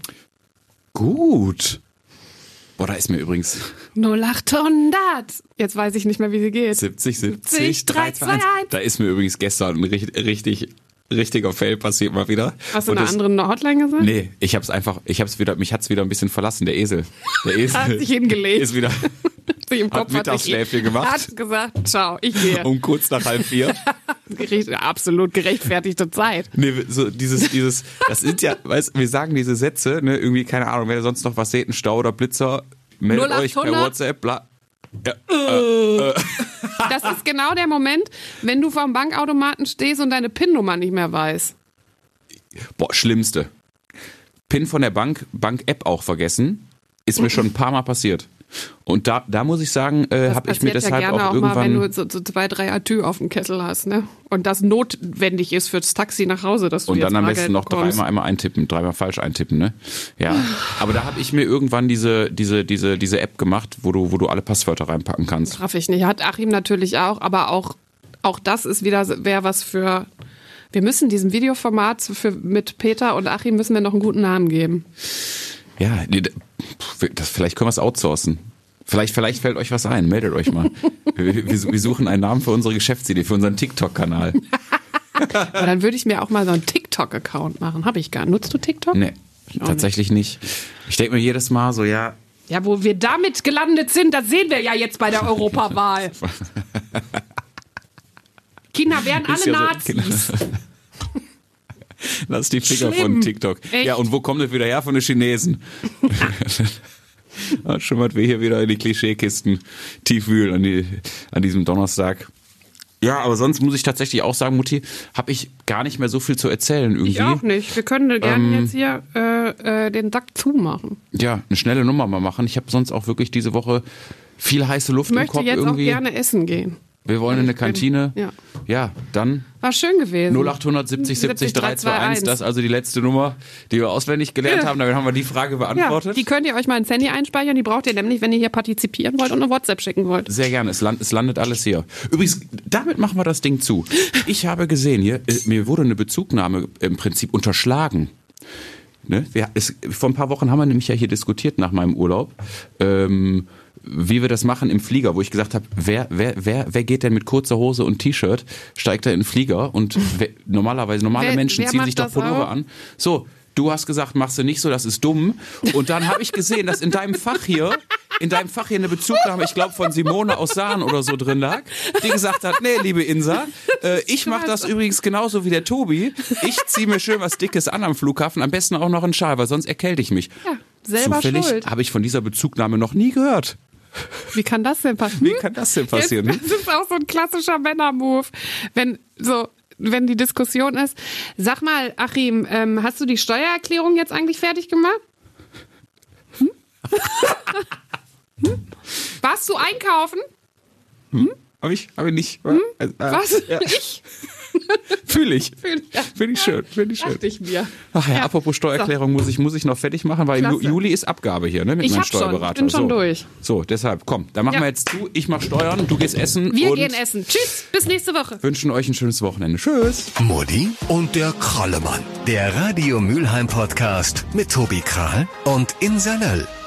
Gut. Boah, da ist mir übrigens null achthundert. Jetzt weiß ich nicht mehr, wie sie geht. siebzig, siebzig, siebzig, drei zwei eins. Da ist mir übrigens gestern ein richtig, richtig, richtiger Fail passiert mal wieder. Hast du Und eine das- andere Hotline gesagt? Nee, ich hab's einfach, ich hab's wieder, mich hat's wieder ein bisschen verlassen, der Esel. Der Esel Hat sich hingelegt. ist wieder Sich im hat Kopf hat Mittagsschläfchen sich- gemacht. Hat gesagt, ciao, ich gehe. um kurz nach halb vier. Gericht, absolut gerechtfertigte Zeit. Nee, so dieses, dieses, das sind ja, weißt, wir sagen diese Sätze, ne, irgendwie, keine Ahnung, wenn ihr sonst noch was seht, ein Stau oder Blitzer, meldet euch per null achthundert WhatsApp, bla. Ja, Das ist genau der Moment, wenn du vorm Bankautomaten stehst und deine PIN-Nummer nicht mehr weißt. boah, schlimmste. PIN von der Bank, Bank-App auch vergessen, ist mir schon ein paar Mal passiert. Und da, da muss ich sagen, äh, Das habe ich mir passiert deshalb ja gerne auch, auch, irgendwann. mal, wenn du so, so zwei, drei Atü auf dem Kessel hast, ne? Und das notwendig ist fürs Taxi nach Hause, dass du Und jetzt dann am Bargeld besten noch bekommst. dreimal einmal eintippen, dreimal falsch eintippen, ne? Ja. Aber da habe ich mir irgendwann diese, diese, diese, diese App gemacht, wo du, wo du alle Passwörter reinpacken kannst. Raff ich nicht. Hat Achim natürlich auch, aber auch, auch das ist wieder, wäre was für. Wir müssen diesem Videoformat für, mit Peter und Achim müssen wir noch einen guten Namen geben. Ja, die- das, vielleicht können wir es outsourcen. Vielleicht, vielleicht fällt euch was ein, meldet euch mal. wir, wir, wir suchen einen Namen für unsere Geschäftsidee, für unseren TikTok-Kanal. Aber dann würde ich mir auch mal so einen TikTok-Account machen. Habe ich gar nicht. Nutzt du TikTok? Nee, tatsächlich nicht. Ich denke mir jedes Mal so, ja. Ja, wo wir damit gelandet sind, das sehen wir ja jetzt bei der Europawahl. Kinder werden alle ja Nazis. So, lass die Finger Schlimm. von TikTok. Echt? Ja, und wo kommt das wieder her? Von den Chinesen. Ja, schon mal wir hier wieder in die Klischeekisten tief wühlen an, die, an diesem Donnerstag. Ja, aber sonst muss ich tatsächlich auch sagen, Mutti, habe ich gar nicht mehr so viel zu erzählen irgendwie. Ich auch nicht. Wir können gerne Ähm, jetzt hier äh, äh, den Sack zumachen. Ja, eine schnelle Nummer mal machen. Ich habe sonst auch wirklich diese Woche viel heiße Luft Ich im möchte Kopf jetzt irgendwie. auch gerne essen gehen. Wir wollen in eine Ich bin- Kantine. ja. Ja, dann War schön gewesen. null acht siebzig siebzig drei zwei eins. Das ist also die letzte Nummer, die wir auswendig gelernt Ja. haben. Damit haben wir die Frage Ja, beantwortet. die könnt ihr euch mal ins Handy einspeichern. Die braucht ihr nämlich, wenn ihr hier partizipieren wollt und eine WhatsApp schicken wollt. Sehr gerne, es, land, es landet alles hier. Übrigens, damit machen wir das Ding zu. Ich habe gesehen hier, äh, mir wurde eine Bezugnahme im Prinzip unterschlagen. Ne? Wir, es, vor ein paar Wochen haben wir nämlich ja hier diskutiert nach meinem Urlaub, ähm, wie wir das machen im Flieger, wo ich gesagt habe, wer, wer, wer, wer geht denn mit kurzer Hose und T-Shirt, steigt da in den Flieger und wer, normalerweise, normale Wer- Menschen wer ziehen macht sich doch das Pullover auch? an. So, du hast gesagt, machst du nicht so, das ist dumm. Und dann habe ich gesehen, dass in deinem Fach hier, in deinem Fach hier eine Bezugnahme, ich glaube von Simone aus Sahn oder so drin lag, die gesagt hat, nee, liebe Insa, äh, ich mache das übrigens genauso wie der Tobi. Ich ziehe mir schön was Dickes an am Flughafen, am besten auch noch einen Schal, weil sonst erkälte ich mich. Ja, selber Zufällig schuld. habe ich von dieser Bezugnahme noch nie gehört. Wie kann das denn passieren? Wie kann das denn passieren? Jetzt, das ist auch so ein klassischer Männer-Move. Wenn so, wenn die Diskussion ist, sag mal, Achim, ähm, hast du die Steuererklärung jetzt eigentlich fertig gemacht? Hm? hm? Warst du einkaufen? Hm? Habe ich, hab ich nicht. Hm? Also, äh, Was? Ja. Ich? Fühle ich. Fühl- ja. Finde ich schön, finde ich schön. Dachte ich mir. Ach ja, Ja. apropos Steuererklärung, muss ich, muss ich noch fertig machen, weil Klasse. Ju- Juli ist Abgabe hier, ne, mit Ich meinem hab schon, Steuerberater. ich bin schon so. durch. So, deshalb, komm, dann machen Ja. wir jetzt zu. Ich mach Steuern, du gehst essen Wir und gehen essen. Tschüss, bis nächste Woche. wünschen euch ein schönes Wochenende. Tschüss. Mutti und der Krallemann. Der Radio Mülheim Podcast mit Tobi Krahl und Insa Löll.